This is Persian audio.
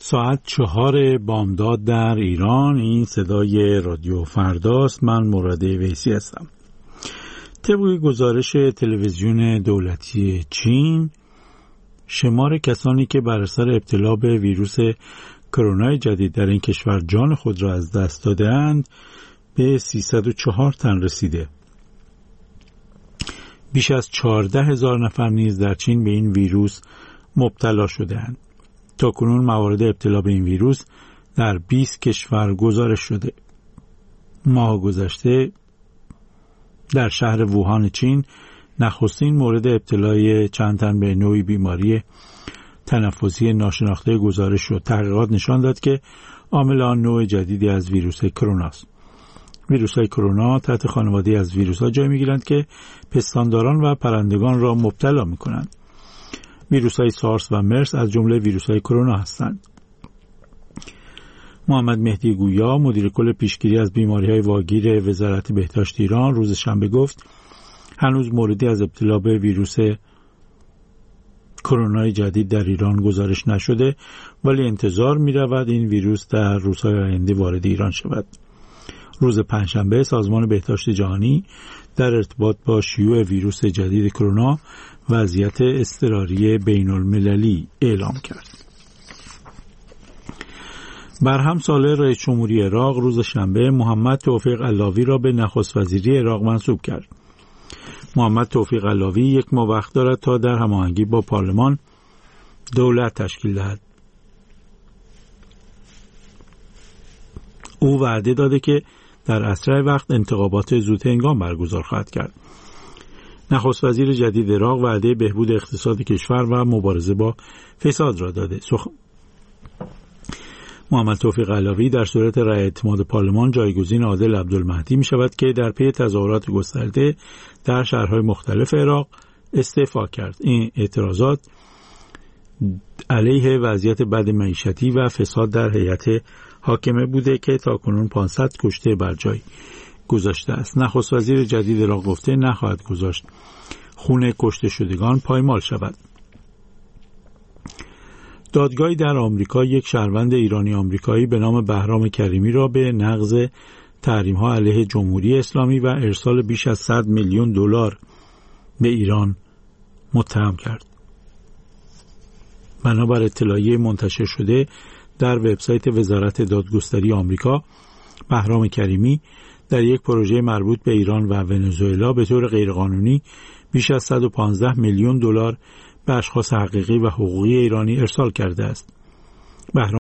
ساعت 4 بامداد در ایران. این صدای رادیو فرداست. من مراد ویسی هستم. طبق گزارش تلویزیون دولتی چین، شمار کسانی که بر اثر ابتلا به ویروس کرونا جدید در این کشور جان خود را از دست داده‌اند به 304 تن رسیده. بیش از 14,000 نفر نیز در چین به این ویروس مبتلا شده‌اند. تاکنون موارد ابتلا به این ویروس در 20 کشور گزارش شده. ماه گذشته در شهر ووهان چین نخستین مورد ابتلای چند تن به نوعی بیماری تنفسی ناشناخته گزارش شد. تحقیقات نشان داد که عامل آن نوع جدیدی از ویروس کرونا است. ویروس‌های کرونا تحت خانواده از ویروس‌ها جای می‌گیرند که پستانداران و پرندگان را مبتلا می‌کنند. ویروس‌های سارس و مرس از جمله ویروس‌های کرونا هستند. محمد مهدی گویا، مدیر کل پیشگیری از بیماری‌های واگیر وزارت بهداشت ایران، روز شنبه گفت هنوز موردی از ابتلا به ویروس کرونا جدید در ایران گزارش نشده، ولی انتظار می‌رود این ویروس در روزهای آینده وارد ایران شود. روز پنجشنبه سازمان بهداشت جهانی در ارتباط با شیوع ویروس جدید کرونا وضعیت اضطراری بین‌المللی اعلام کرد. برهم صالح رئیس جمهوری عراق روز شنبه محمد توفیق علاوی را به نخست وزیری عراق منصوب کرد. محمد توفیق علاوی یک ماه وقت دارد تا در هماهنگی با پارلمان دولت تشکیل دهد. او وعده داده که در اسرع وقت انتخابات زودهنگام برگزار خواهد کرد. نخست وزیر جدید عراق وعده بهبود اقتصاد کشور و مبارزه با فساد را داده. محمد توفیق علاوی در صورت رأی اعتماد پارلمان جایگزین عادل عبدالمهدی می شود که در پی تظاهرات گسترده در شهرهای مختلف عراق استعفا کرد. این اعتراضات علیه وضعیت بد معیشتی و فساد در هیئت حاکمه بوده که تاکنون 500 کشته بر جای گذاشته است. نخست وزیر جدید عراق گفته نخواهد گذاشت خون کشته شدگان پایمال شود. دادگاهی در آمریکا یک شهروند ایرانی آمریکایی به نام بهرام کریمی را به نقض تحریم‌ها علیه جمهوری اسلامی و ارسال بیش از 100 میلیون دلار به ایران متهم کرد. بنابر اطلاعیه منتشر شده در وبسایت وزارت دادگستری آمریکا، بهرام کریمی در یک پروژه مربوط به ایران و ونزوئلا به طور غیرقانونی بیش از 115 میلیون دلار به اشخاص حقیقی و حقوقی ایرانی ارسال کرده است. بهرام